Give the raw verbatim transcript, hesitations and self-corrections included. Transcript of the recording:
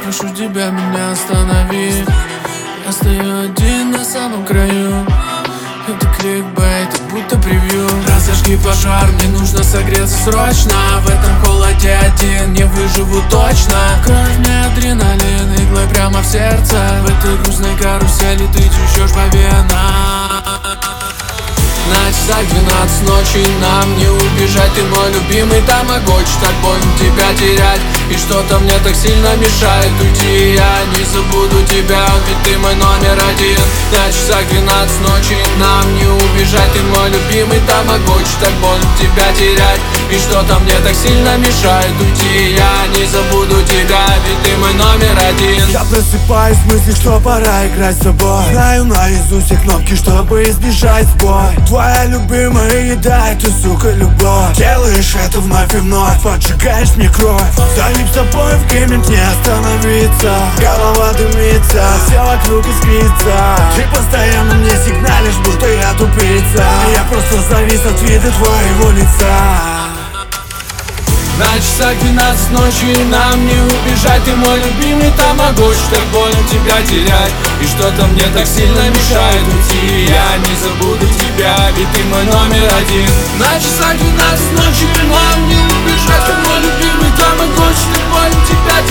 прошу тебя, меня останови. Я стою один на самом краю. Это кликбейт, это будто превью. Разожги пожар, мне нужно согреться срочно. В этом холоде один не выживу точно. Кровь мне адреналин, иглой прямо в сердце. В этой грустной карусели ты течешь по венам. На часах двенадцать ночи, нам не убежать. Ты мой любимый тамагочи, так больно тебя терять. И что-то мне так сильно мешает уйти. Я не забуду тебя, ведь ты мой номер один. На часах двенадцать ночи, нам не убежать. Ты мой любимый тамагочи, так больно тебя терять. И что-то мне так сильно мешает уйти. Я не забуду тебя, ведь ты мой номер один. Я просыпаюсь в мысли, что пора играть с тобой. Знаю наизусть все кнопки, чтобы избежать сбой. Твоя любимая еда, это, сука, любовь. Делаешь это вновь и вновь, поджигаешь мне кровь. Залип с тобой в гейме, не остановиться. Голова дымится, все вокруг искрится. Ты постоянно мне сигналишь, будто я тупица. Я просто завис от вида твоего лица. На часах двенадцать ночи, нам не убежать. Ты мой любимый тамагочи, так больно тебя терять. И что-то мне так сильно мешает уйти. Я не забуду тебя, ведь ты мой номер один. На часах двенадцать ночи, нам не убежать. Ты мой любимый тамагочи, так больно тебя